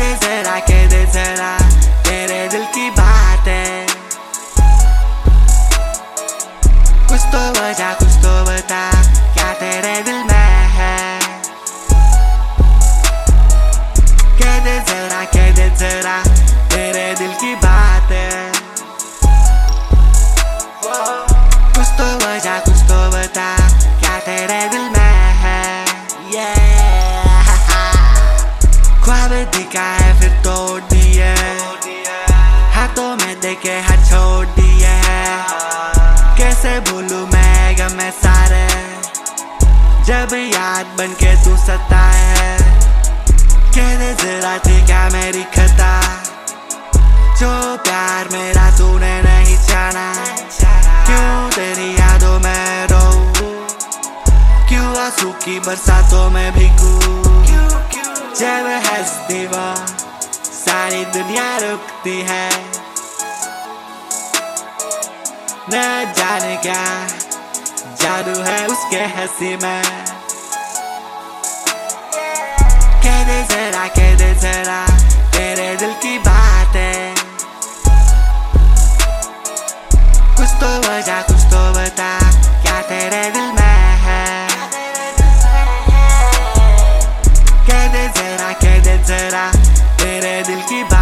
कह दे जरा तेरे दिल की बातें। कुछ तो वजह कुछ तो बता, क्या तेरे दिल में है। कह दे जरा तेरे दिल की बातें। कुछ तो वजह कुछ तो बता, क्या तेरे दिल में है। ख्वाब दिखाए फिर तोड़ दिए, हाथों में देखे हाथ छोड़ दिए। कैसे भूलूं मैं गम में सारे, जब याद बन के तू सताए। कह दे जरा थी क्या मेरी खता, जो प्यार मेरा तूने नहीं जाना। क्यों तेरी यादों में रोऊं, क्यों आंसू की बरसातों में भीगूं। जब हंसती वो सारी दुनिया रुकती है, न जाने क्या जादू है उसके हंसी में। कह दे जरा तेरे दिल की बातें। कुछ तो वजह कुछ तो बता, क्या तेरे दिल में है। कह दे जरा तेरे दिल की